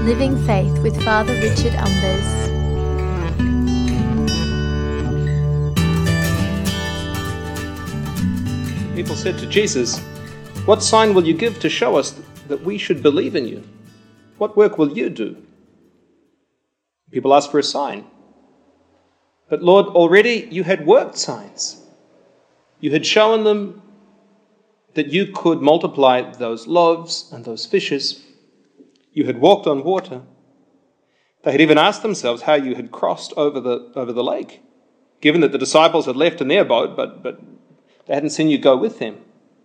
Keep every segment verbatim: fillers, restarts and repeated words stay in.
Living Faith with Father Richard Umbers. People said to Jesus, "What sign will you give to show us that we should believe in you? What work will you do?" People asked for a sign. But Lord, already you had worked signs. You had shown them that you could multiply those loaves and those fishes. You had walked on water. They had even asked themselves how you had crossed over the over the lake, given that the disciples had left in their boat, but, but they hadn't seen you go with them.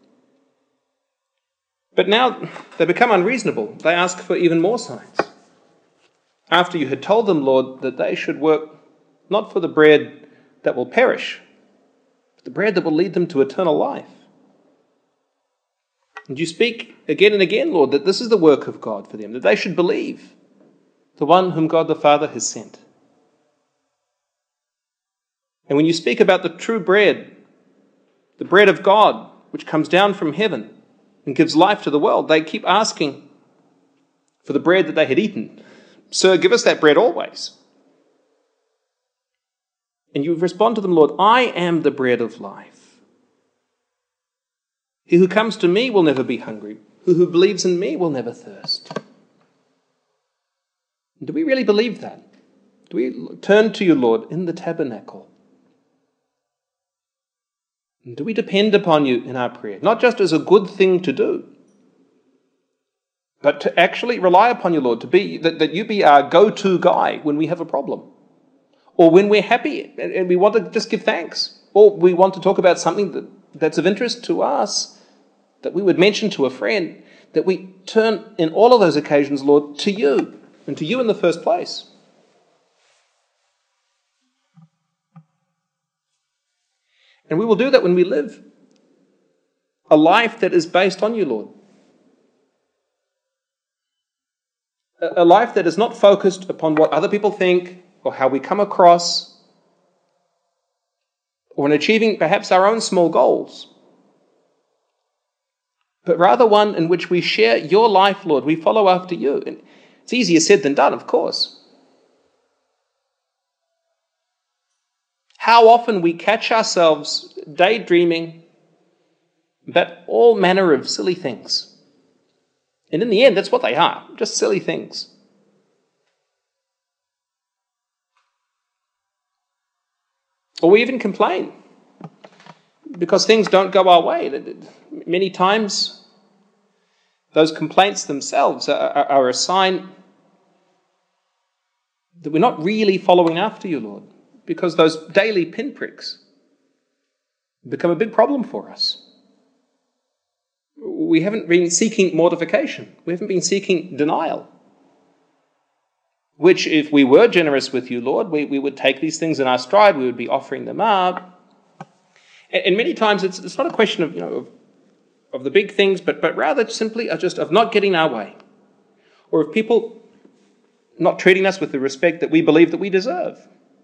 But now they become unreasonable. They ask for even more signs. After you had told them, Lord, that they should work not for the bread that will perish, but the bread that will lead them to eternal life. And you speak again and again, Lord, that this is the work of God for them, that they should believe the one whom God the Father has sent. And when you speak about the true bread, the bread of God, which comes down from heaven and gives life to the world, they keep asking for the bread that they had eaten. Sir, give us that bread always. And you respond to them, Lord, I am the bread of life. He who comes to me will never be hungry. He who believes in me will never thirst. Do we really believe that? Do we turn to you, Lord, in the tabernacle? And do we depend upon you in our prayer? Not just as a good thing to do, but to actually rely upon you, Lord, to be that, that you be our go-to guy when we have a problem. Or when we're happy and, and we want to just give thanks. Or we want to talk about something that, that's of interest to us, that we would mention to a friend, that we turn in all of those occasions, Lord, to you, and to you in the first place. And we will do that when we live a life that is based on you, Lord. A, a life that is not focused upon what other people think or how we come across or in achieving perhaps our own small goals, but rather one in which we share your life, Lord. We follow after you. And it's easier said than done, of course. How often we catch ourselves daydreaming about all manner of silly things. And in the end, that's what they are, just silly things. Or we even complain because things don't go our way. Many times, those complaints themselves are, are, are a sign that we're not really following after you, Lord, because those daily pinpricks become a big problem for us. We haven't been seeking mortification. We haven't been seeking denial, which if we were generous with you, Lord, we, we would take these things in our stride. We would be offering them up. And, and many times it's, it's not a question of, you know, of, of the big things, but, but rather simply just of not getting our way, or of people not treating us with the respect that we believe that we deserve.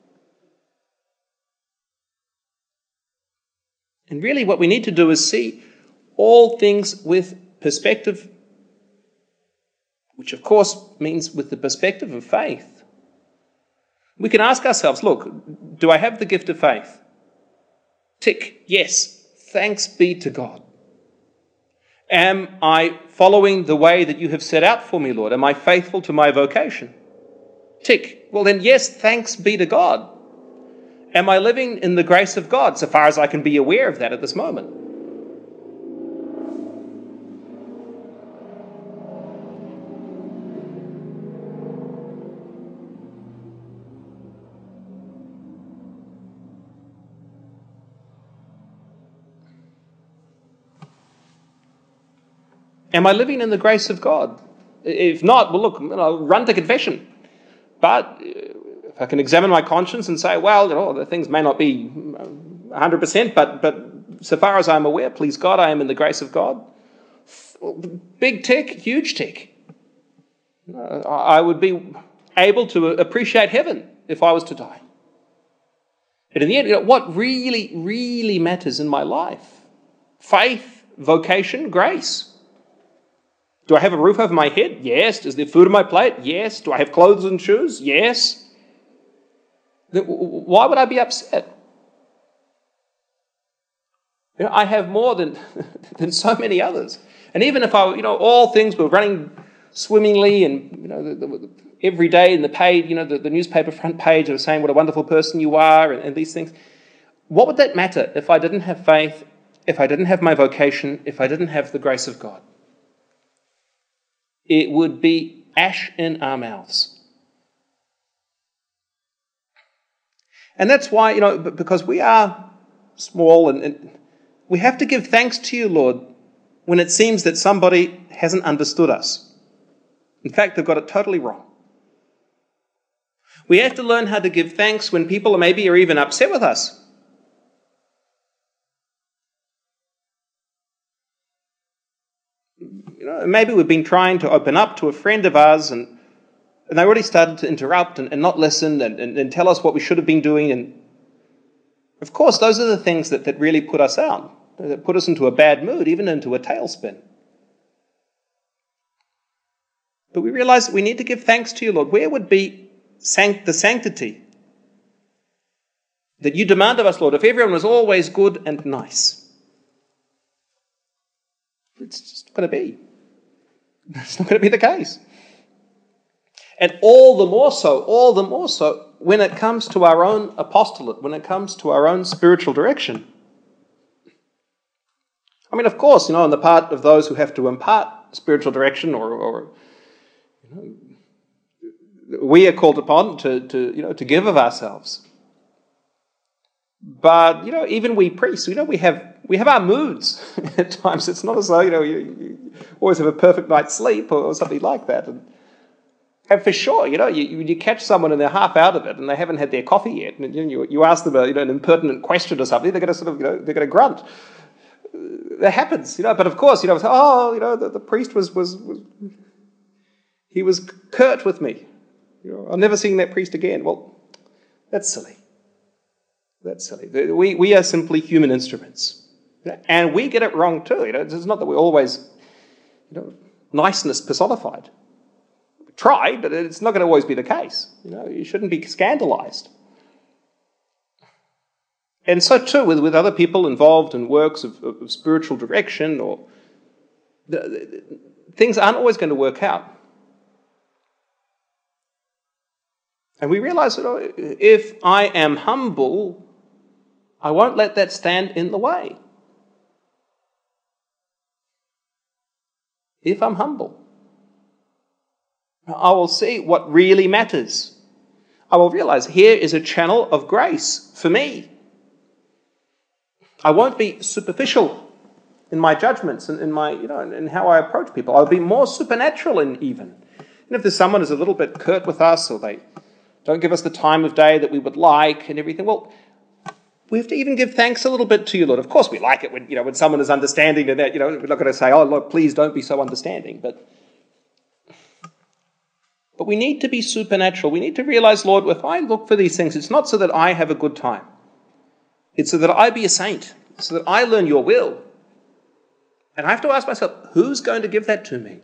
And really what we need to do is see all things with perspective, which of course means with the perspective of faith. We can ask ourselves, look, do I have the gift of faith? Tick, yes, thanks be to God. Am I following the way that you have set out for me, Lord? Am I faithful to my vocation? Tick, well then yes, thanks be to God. Am I living in the grace of God, so far as I can be aware of that at this moment? Am I living in the grace of God? If not, well, look, you know, run to confession. But if I can examine my conscience and say, well, you know, the things may not be one hundred percent, but, but so far as I'm aware, please God, I am in the grace of God. Big tick, huge tick. I would be able to appreciate heaven if I was to die. And in the end, you know, what really, really matters in my life? Faith, vocation, grace. Do I have a roof over my head? Yes. Is there food on my plate? Yes. Do I have clothes and shoes? Yes. Then why would I be upset? You know, I have more than, than so many others. And even if I, you know, all things were running swimmingly, and you know, the, the, every day in the page, you know, the, the newspaper front page was saying what a wonderful person you are, and, and these things, what would that matter if I didn't have faith, if I didn't have my vocation, if I didn't have the grace of God? It would be ash in our mouths. And that's why, you know, because we are small, and, and we have to give thanks to you, Lord, when it seems that somebody hasn't understood us. In fact, they've got it totally wrong. We have to learn how to give thanks when people maybe are even upset with us. You know, maybe we've been trying to open up to a friend of ours, and, and they already started to interrupt and, and not listen and, and, and tell us what we should have been doing. And of course, those are the things that, that really put us out, that put us into a bad mood, even into a tailspin. But we realize that we need to give thanks to you, Lord. Where would be sanct- the sanctity that you demand of us, Lord, if everyone was always good and nice? It's just not going to be. It's not going to be the case. And all the more so, all the more so, when it comes to our own apostolate, when it comes to our own spiritual direction. I mean, of course, you know, on the part of those who have to impart spiritual direction, or, or you know, we are called upon to, to, you know, to give of ourselves. But, you know, even we priests, you know, we have we have our moods at times. It's not as though, you know, you, you always have a perfect night's sleep or something like that. And, and for sure, you know, you, you catch someone and they're half out of it and they haven't had their coffee yet, and you, you ask them a, you know, an impertinent question or something, they're going to sort of, you know, they're going to grunt. That happens, you know. But of course, you know, oh, you know, the, the priest was, was was he was curt with me. You know, I'm never seeing that priest again. Well, that's silly. That's silly. We we are simply human instruments, and we get it wrong too. You know, it's not that we're always, you know, niceness personified. We try, but it's not going to always be the case. You know, you shouldn't be scandalized. And so too with, with other people involved in works of, of, of spiritual direction, or the, the, things aren't always going to work out. And we realize that, oh, if I am humble, I won't let that stand in the way. If I'm humble, I will see what really matters. I will realize here is a channel of grace for me. I won't be superficial in my judgments and in my, you know, in how I approach people. I'll be more supernatural in even. And if there's someone who's a little bit curt with us, or they don't give us the time of day that we would like and everything, well, we have to even give thanks a little bit to you, Lord. Of course, we like it when, you know, when someone is understanding, and that, you know, we're not going to say, oh, Lord, please don't be so understanding. But, but we need to be supernatural. We need to realize, Lord, if I look for these things, it's not so that I have a good time. It's so that I be a saint, so that I learn your will. And I have to ask myself, who's going to give that to me?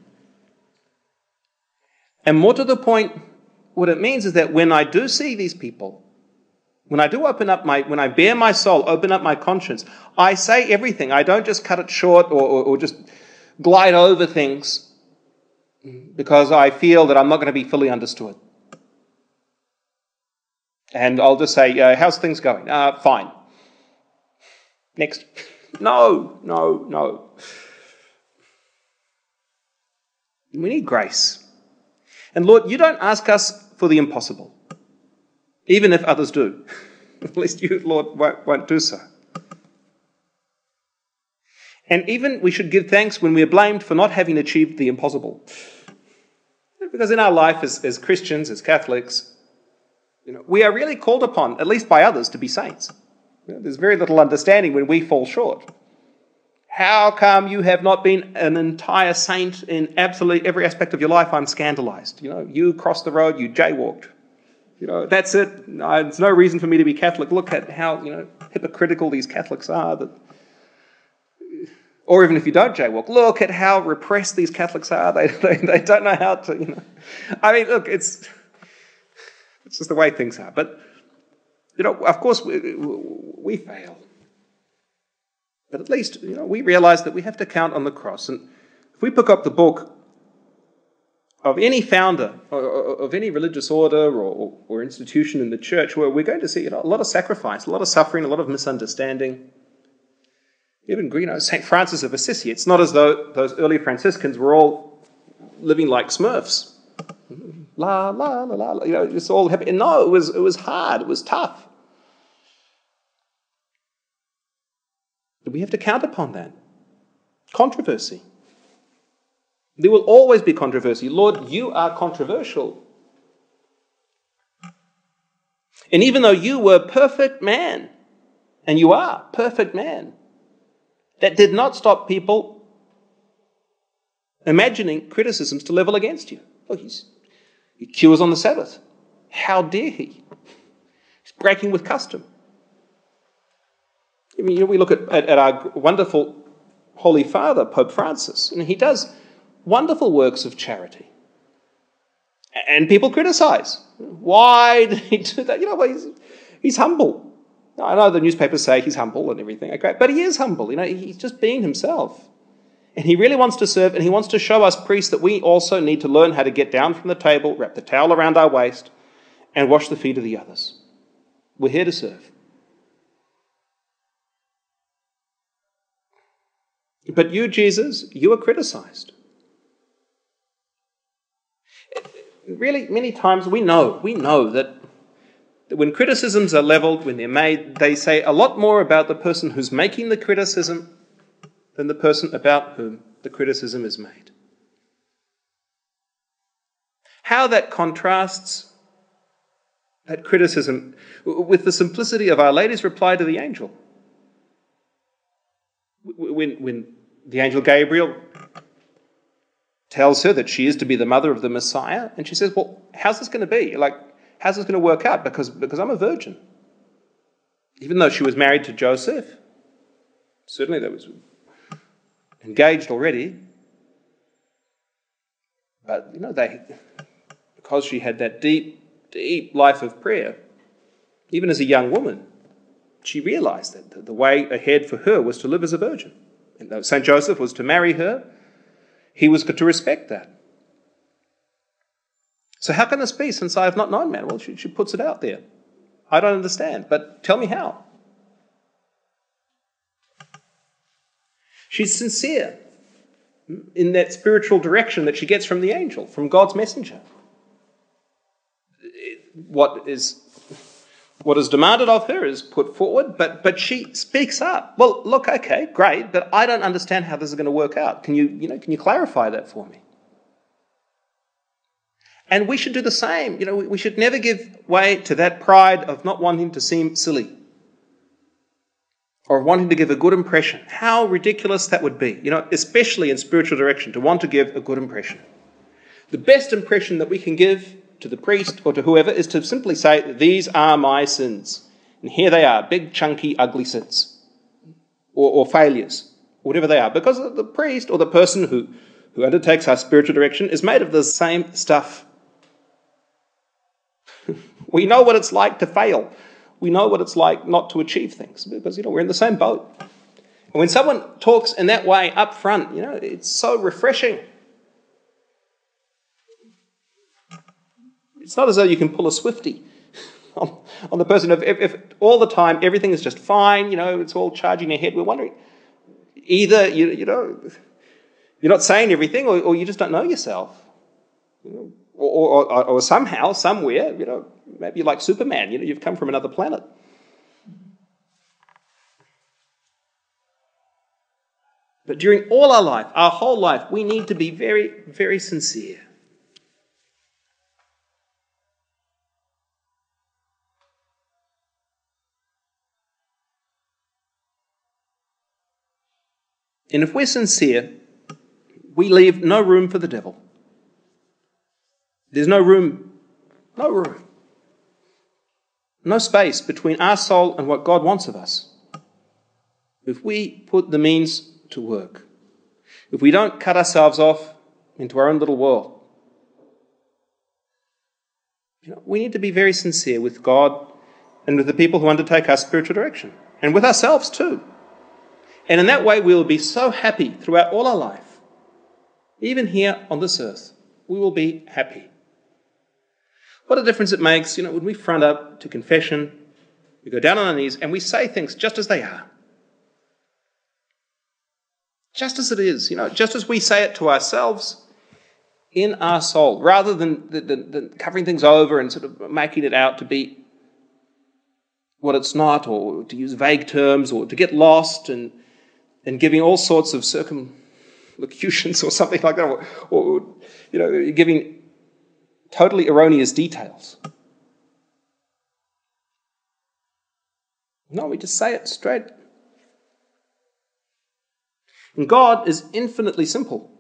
And more to the point, what it means is that when I do see these people, when I do open up my, when I bare my soul, open up my conscience, I say everything. I don't just cut it short or, or, or just glide over things because I feel that I'm not going to be fully understood. And I'll just say, uh, how's things going? Uh, fine. Next. No, no, no. We need grace. And Lord, you don't ask us for the impossible, even if others do. At least you, Lord, won't, won't do so. And even we should give thanks when we are blamed for not having achieved the impossible. Because in our life as, as Christians, as Catholics, you know, we are really called upon, at least by others, to be saints. You know, there's very little understanding when we fall short. How come you have not been an entire saint in absolutely every aspect of your life? I'm scandalized. You know, you crossed the road, you jaywalked. You know, that's it. No, there's no reason for me to be Catholic. Look at how, you know, hypocritical these Catholics are. That, Or even if you don't jaywalk, look at how repressed these Catholics are. They, they, they don't know how to, you know. I mean, look, it's, it's just the way things are. But, you know, of course we, we fail. But at least, you know, we realise that we have to count on the cross. And if we pick up the book of any founder of any religious order or, or institution in the church, where we're going to see, you know, a lot of sacrifice, a lot of suffering, a lot of misunderstanding. Even, you know, Saint Francis of Assisi, it's not as though those early Franciscans were all living like Smurfs. La, la, la, la, you know, it's all happy. No, it was, it was hard, it was tough. But we have to count upon that. Controversy. There will always be controversy. Lord, you are controversial. And even though you were perfect man, and you are perfect man, that did not stop people imagining criticisms to level against you. Look, he's, he cures on the Sabbath. How dare he? He's breaking with custom. I mean, you know, we look at, at, at our wonderful Holy Father, Pope Francis, and he does wonderful works of charity. And people criticise. Why did he do that? You know, he's, he's humble. I know the newspapers say he's humble and everything, okay, but he is humble. You know, he's just being himself. And he really wants to serve, and he wants to show us priests that we also need to learn how to get down from the table, wrap the towel around our waist, and wash the feet of the others. We're here to serve. But you, Jesus, you are criticised. Really, many times we know, we know that when criticisms are levelled, when they're made, they say a lot more about the person who's making the criticism than the person about whom the criticism is made. How that contrasts, that criticism, with the simplicity of Our Lady's reply to the angel. When, when the angel Gabriel tells her that she is to be the mother of the Messiah, and she says, well, how's this going to be? Like, how's this going to work out? Because, because I'm a virgin. Even though she was married to Joseph, certainly they was engaged already, but, you know, they, because she had that deep, deep life of prayer, even as a young woman, she realised that the way ahead for her was to live as a virgin. And though Saint Joseph was to marry her, he was to respect that. So how can this be, since I have not known man? Well, she, she puts it out there. I don't understand, but tell me how. She's sincere in that spiritual direction that she gets from the angel, from God's messenger. What is, what is demanded of her is put forward, but, but she speaks up. Well, look, okay, great, but I don't understand how this is going to work out. Can you, you know, can you clarify that for me? And we should do the same. You know, we should never give way to that pride of not wanting to seem silly or wanting to give a good impression. How ridiculous that would be, you know, especially in spiritual direction, to want to give a good impression. The best impression that we can give to the priest or to whoever is to simply say, these are my sins. And here they are, big, chunky, ugly sins or, or failures, whatever they are. Because the priest or the person who, who undertakes our spiritual direction is made of the same stuff. We know what it's like to fail. We know what it's like not to achieve things because, you know, we're in the same boat. And when someone talks in that way up front, you know, it's so refreshing. It's not as though you can pull a Swiftie on, on the person. If, if all the time everything is just fine, you know, it's all charging your head, we're wondering, either, you, you know, you're not saying everything or, or you just don't know yourself. You know, or, or, or somehow, somewhere, you know, maybe you're like Superman, you know, you've come from another planet. But during all our life, our whole life, we need to be very, very sincere. And if we're sincere, we leave no room for the devil. There's no room, no room, no space between our soul and what God wants of us. If we put the means to work, if we don't cut ourselves off into our own little world, you know, we need to be very sincere with God and with the people who undertake our spiritual direction, and with ourselves too. And in that way, we will be so happy throughout all our life. Even here on this earth, we will be happy. What a difference it makes, you know, when we front up to confession, we go down on our knees and we say things just as they are. Just as it is, you know, just as we say it to ourselves in our soul, rather than, than, than covering things over and sort of making it out to be what it's not, or to use vague terms, or to get lost and, and giving all sorts of circumlocutions or something like that, or, or you know, giving totally erroneous details. No, we just say it straight. And God is infinitely simple.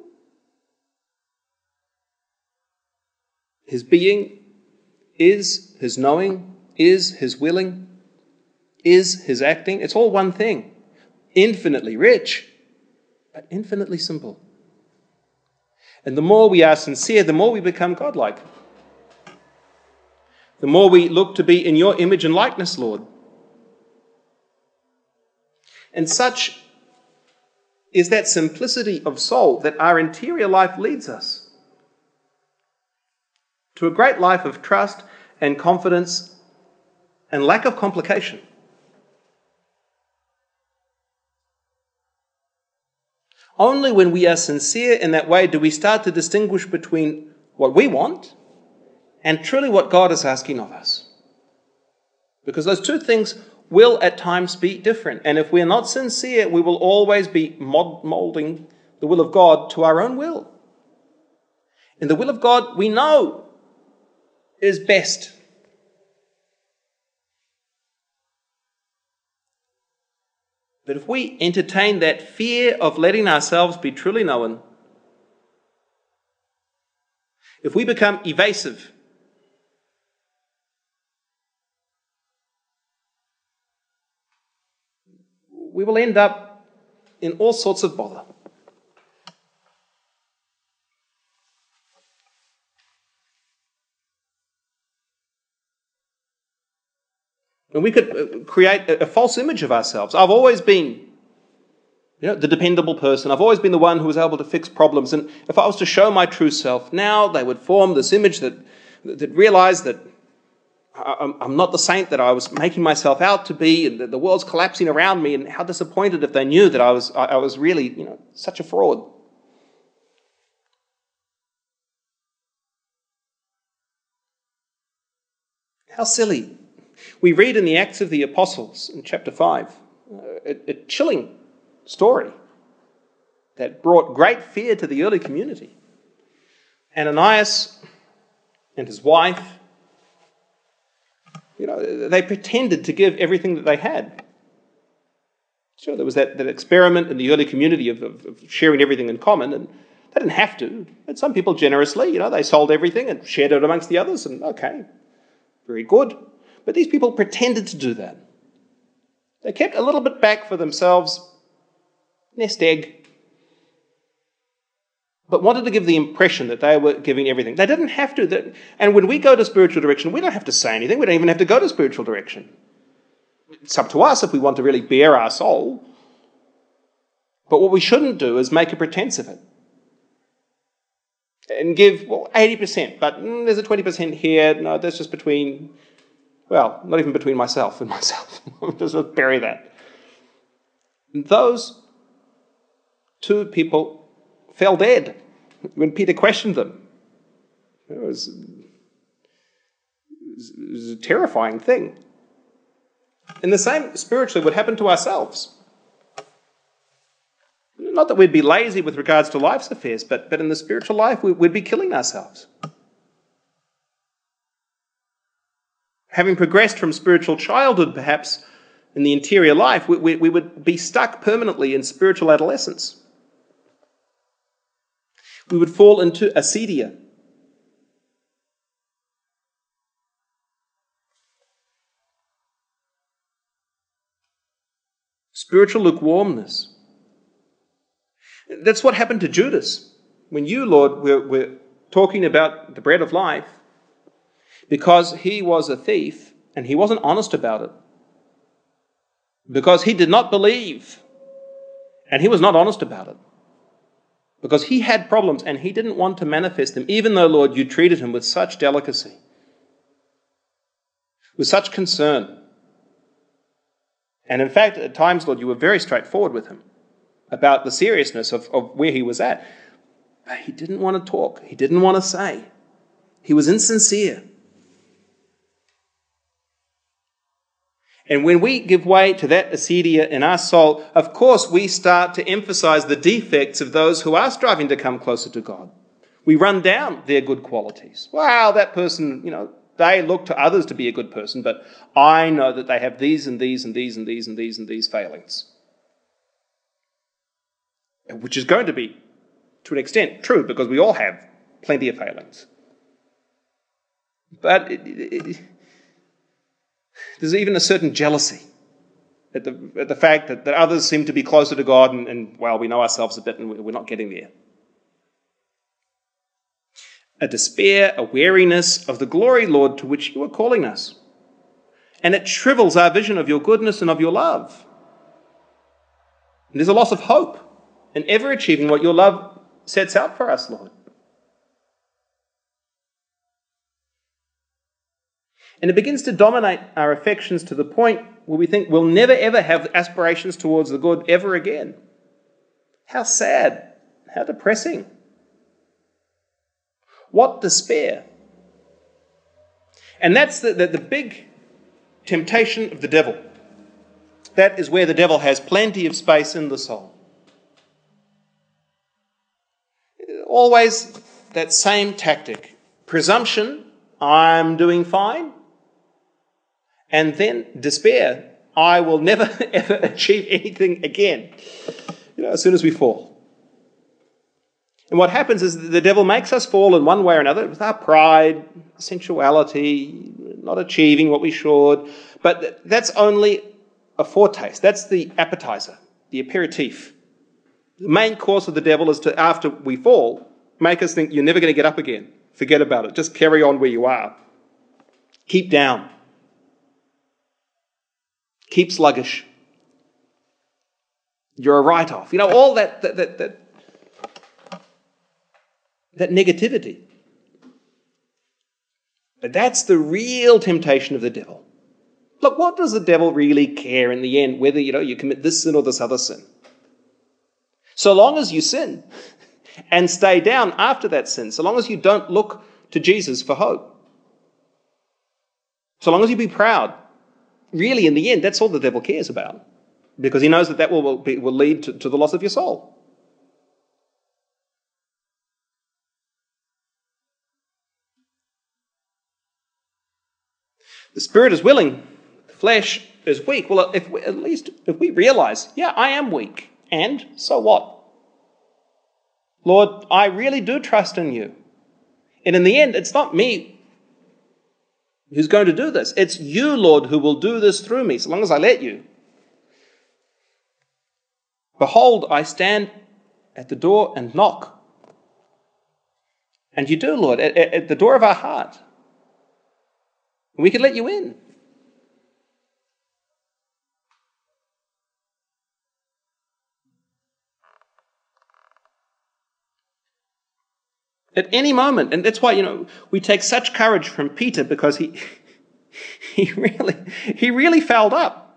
His being is His knowing, is His willing, is His acting. It's all one thing. Infinitely rich, but infinitely simple. And the more we are sincere, the more we become godlike. The more we look to be in your image and likeness, Lord. And such is that simplicity of soul that our interior life leads us to a great life of trust and confidence and lack of complication. Only when we are sincere in that way do we start to distinguish between what we want and truly what God is asking of us. Because those two things will at times be different. And if we're not sincere, we will always be moulding the will of God to our own will. And the will of God, we know, is best. But if we entertain that fear of letting ourselves be truly known, if we become evasive, we will end up in all sorts of bother. And we could create a false image of ourselves. I've always been, you know, the dependable person. I've always been the one who was able to fix problems. And if I was to show my true self now, they would form this image that that realised that I'm not the saint that I was making myself out to be, and that the world's collapsing around me. And how disappointed if they knew that I was I was really, you know, such a fraud. How silly. We read in the Acts of the Apostles in chapter five, a, a chilling story that brought great fear to the early community. Ananias and his wife, you know, they pretended to give everything that they had. Sure, there was that, that experiment in the early community of, of, of sharing everything in common, and they didn't have to. But some people generously, you know, they sold everything and shared it amongst the others, and okay, very good. But these people pretended to do that. They kept a little bit back for themselves, nest egg, but wanted to give the impression that they were giving everything. They didn't have to. And when we go to spiritual direction, we don't have to say anything. We don't even have to go to spiritual direction. It's up to us if we want to really bare our soul. But what we shouldn't do is make a pretense of it. And give, well, eighty percent, but mm, there's a twenty percent here. No, that's just between... Well, not even between myself and myself. Just bury that. And those two people fell dead when Peter questioned them. It was, it was a terrifying thing. And the same spiritually would happen to ourselves. Not that we'd be lazy with regards to life's affairs, but, but in the spiritual life we'd be killing ourselves. Having progressed from spiritual childhood, perhaps, in the interior life, we, we, we would be stuck permanently in spiritual adolescence. We would fall into acedia. Spiritual lukewarmness. That's what happened to Judas. When you, Lord, were, were talking about the bread of life, because he was a thief and he wasn't honest about it, because he did not believe and he was not honest about it, because he had problems and he didn't want to manifest them, even though, Lord, you treated him with such delicacy, with such concern. And in fact, at times, Lord, you were very straightforward with him about the seriousness of, of where he was at. But he didn't want to talk. He didn't want to say. He was insincere. And when we give way to that acedia in our soul, of course we start to emphasize the defects of those who are striving to come closer to God. We run down their good qualities. Wow, that person, you know, they look to others to be a good person, but I know that they have these and these and these and these and these and these failings. Which is going to be, to an extent, true, because we all have plenty of failings. But it, it, it, there's even a certain jealousy at the, at the fact that, that others seem to be closer to God and, and, well, we know ourselves a bit and we're not getting there. A despair, a weariness of the glory, Lord, to which you are calling us. And it shrivels our vision of your goodness and of your love. And there's a loss of hope in ever achieving what your love sets out for us, Lord. And it begins to dominate our affections to the point where we think we'll never ever have aspirations towards the good ever again. How sad, how depressing. What despair. And that's the, the, the big temptation of the devil. That is where the devil has plenty of space in the soul. Always that same tactic. Presumption, I'm doing fine. And then despair, I will never ever achieve anything again. You know, as soon as we fall. And what happens is the devil makes us fall in one way or another with our pride, sensuality, not achieving what we should. But that's only a foretaste. That's the appetizer, the aperitif. The main course of the devil is to, after we fall, make us think you're never going to get up again. Forget about it. Just carry on where you are. Keep down. Keep sluggish. You're a write-off. You know, all that that that that, that negativity. But that's the real temptation of the devil. Look, what does the devil really care in the end, whether, you know, you commit this sin or this other sin? So long as you sin and stay down after that sin, so long as you don't look to Jesus for hope, so long as you be proud, really in the end, that's all the devil cares about, because he knows that that will, will, be, will lead to, to the loss of your soul. The spirit is willing, the flesh is weak. Well, if we, at least if we realize, yeah, I am weak. And so what? Lord, I really do trust in you. And in the end, it's not me who's going to do this. It's you, Lord, who will do this through me, so long as I let you. Behold, I stand at the door and knock. And you do, Lord, at, at the door of our heart. And we can let you in. At any moment, and that's why, you know, we take such courage from Peter, because he he really he really fouled up.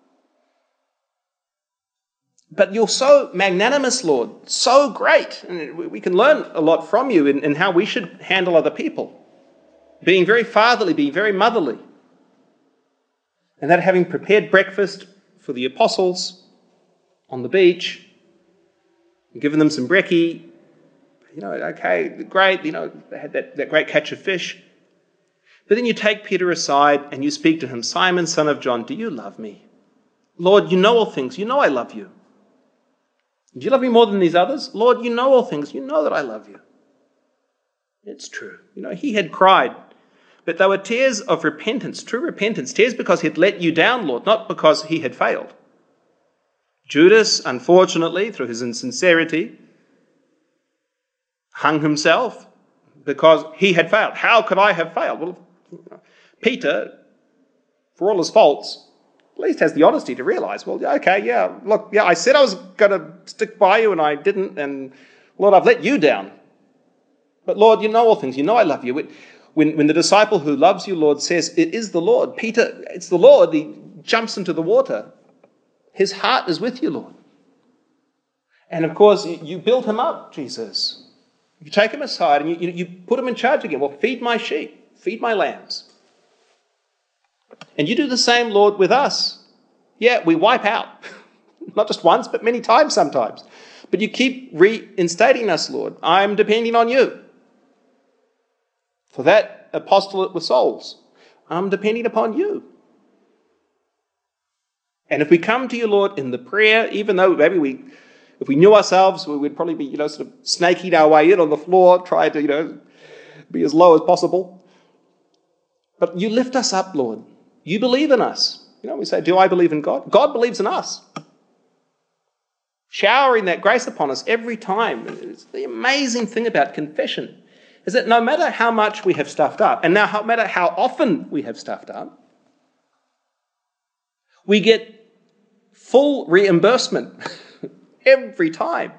But you're so magnanimous, Lord, so great, and we can learn a lot from you in, in how we should handle other people. Being very fatherly, being very motherly. And that having prepared breakfast for the apostles on the beach, and given them some brekkie, you know, okay, great, you know, they had that, that great catch of fish. But then you take Peter aside and you speak to him, Simon, son of John, do you love me? Lord, you know all things. You know I love you. Do you love me more than these others? Lord, you know all things. You know that I love you. It's true. You know, he had cried, but they were tears of repentance, true repentance, tears because he'd let you down, Lord, not because he had failed. Judas, unfortunately, through his insincerity, hung himself because he had failed. How could I have failed? Well, Peter, for all his faults, at least has the honesty to realise, well, okay, yeah, look, yeah, I said I was going to stick by you and I didn't, and Lord, I've let you down. But Lord, you know all things. You know I love you. When, when the disciple who loves you, Lord, says, it is the Lord, Peter, it's the Lord, he jumps into the water. His heart is with you, Lord. And of course, you build him up, Jesus. You take him aside and you, you put him in charge again. Well, feed my sheep, feed my lambs. And you do the same, Lord, with us. Yeah, we wipe out. Not just once, but many times sometimes. But you keep reinstating us, Lord. I'm depending on you. For that apostolate with souls, I'm depending upon you. And if we come to you, Lord, in the prayer, even though maybe we, if we knew ourselves, we would probably be, you know, sort of snaking our way in on the floor, trying to, you know, be as low as possible. But you lift us up, Lord. You believe in us. You know, we say, do I believe in God? God believes in us. Showering that grace upon us every time. It's the amazing thing about confession is that no matter how much we have stuffed up, and no matter how often we have stuffed up, we get full reimbursement every time.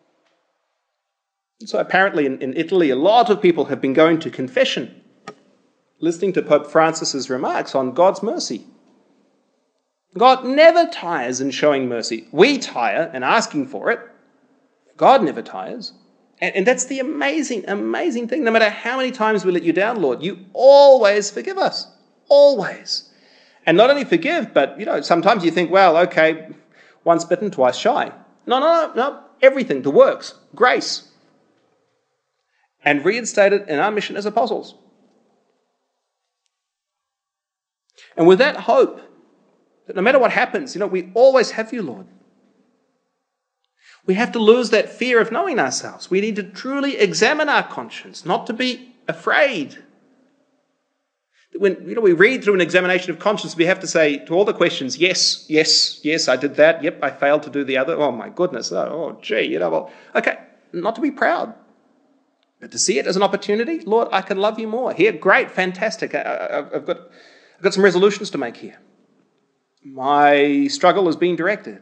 So apparently in, in Italy, a lot of people have been going to confession, listening to Pope Francis's remarks on God's mercy. God never tires in showing mercy. We tire in asking for it. God never tires. And, and that's the amazing, amazing thing. No matter how many times we let you down, Lord, you always forgive us. Always. And not only forgive, but, you know, sometimes you think, well, okay, once bitten, twice shy. No, no, no, no. Everything, the works, grace. And reinstated in our mission as apostles. And with that hope, that no matter what happens, you know, we always have you, Lord. We have to lose that fear of knowing ourselves. We need to truly examine our conscience, not to be afraid. When, you know, we read through an examination of conscience, we have to say to all the questions, yes, yes, yes, I did that. Yep, I failed to do the other. Oh, my goodness. Oh, oh gee, you know, well, okay, not to be proud, but to see it as an opportunity. Lord, I can love you more. Here, great, fantastic. I, I, I've got, I've got some resolutions to make here. My struggle is being directed.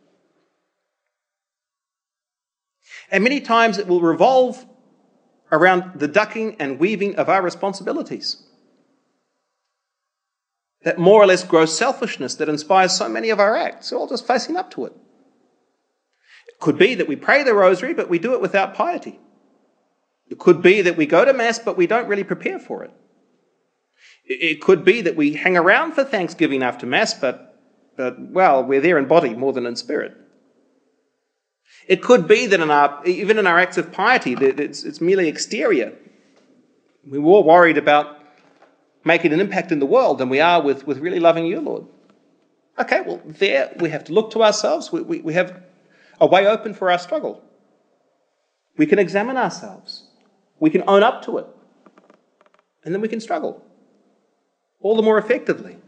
And many times it will revolve around the ducking and weaving of our responsibilities. That more or less gross selfishness that inspires so many of our acts. We're all just facing up to it. It could be that we pray the rosary, but we do it without piety. It could be that we go to Mass, but we don't really prepare for it. It could be that we hang around for Thanksgiving after Mass, but, but well, we're there in body more than in spirit. It could be that in our, even in our acts of piety, that it's, it's merely exterior. We're more worried about making an impact in the world than we are with, with really loving you, Lord. Okay, well, there we have to look to ourselves. We, we, we have a way open for our struggle. We can examine ourselves. We can own up to it. And then we can struggle. All the more effectively.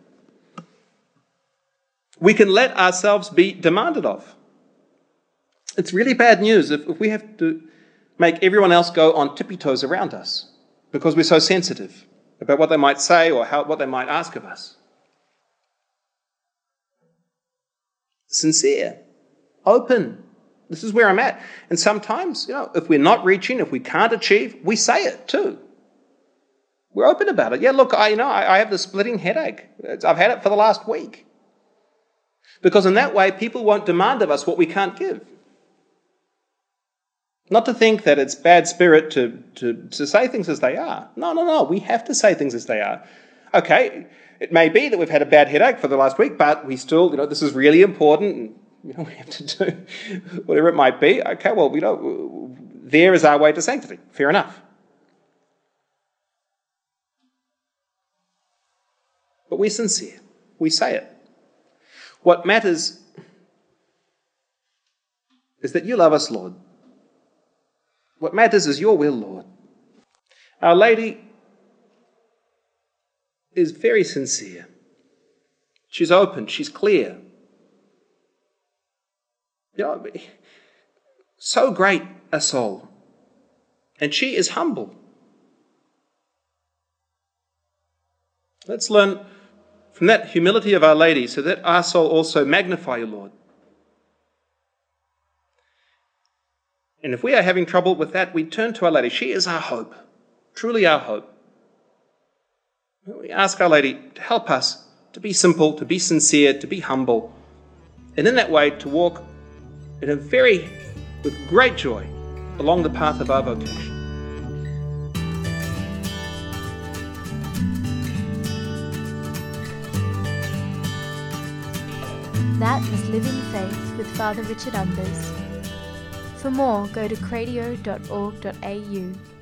We can let ourselves be demanded of. It's really bad news if, if we have to make everyone else go on tippy toes around us because we're so sensitive about what they might say or how, what they might ask of us. Sincere, open. This is where I'm at. And sometimes, you know, if we're not reaching, if we can't achieve, we say it too. We're open about it. Yeah, look, I, you know, I, I have the splitting headache. It's, I've had it for the last week. Because in that way, people won't demand of us what we can't give. Not to think that it's bad spirit to, to, to say things as they are. No, no, no. We have to say things as they are. Okay, it may be that we've had a bad headache for the last week, but we still, you know, this is really important and, you know, we have to do whatever it might be. Okay, well, you know, there is our way to sanctity. Fair enough. But we're sincere. We say it. What matters is that you love us, Lord. What matters is your will, Lord. Our Lady is very sincere. She's open. She's clear. You know, so great a soul. And she is humble. Let's learn from that humility of Our Lady so that our soul also magnify you, Lord. And if we are having trouble with that, we turn to Our Lady. She is our hope, truly our hope. We ask Our Lady to help us to be simple, to be sincere, to be humble, and in that way to walk in a very, with great joy, along the path of our vocation. That was Living Faith with Father Richard Umbers. For more, go to cradio dot org dot a u.